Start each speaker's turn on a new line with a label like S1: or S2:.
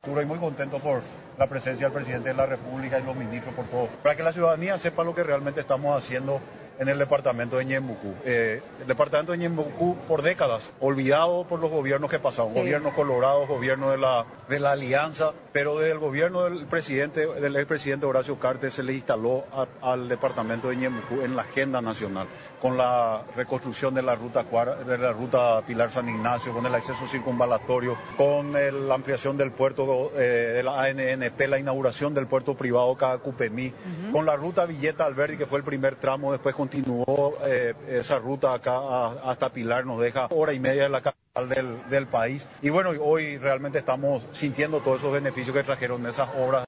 S1: Y muy contento por la presencia del presidente de la República y los ministros, por todo, para que la ciudadanía sepa lo que realmente estamos haciendo en el departamento de Ñembucú. El departamento de Ñembucú, por décadas, olvidado por los gobiernos que pasaron, sí. Gobiernos colorados, gobierno de la Alianza, pero desde el gobierno del expresidente Horacio Cartes se le instaló al departamento de Ñembucú en la agenda nacional, con la reconstrucción de la ruta Pilar San Ignacio, con el acceso circunvalatorio, con la ampliación del puerto de la ANNP, la inauguración del puerto privado Cacupemí, con la ruta Villeta Alberdi, que fue el primer tramo, después continuó esa ruta acá hasta Pilar, nos deja hora y media de la capital del país. Y bueno, hoy realmente estamos sintiendo todos esos beneficios que trajeron esas obras.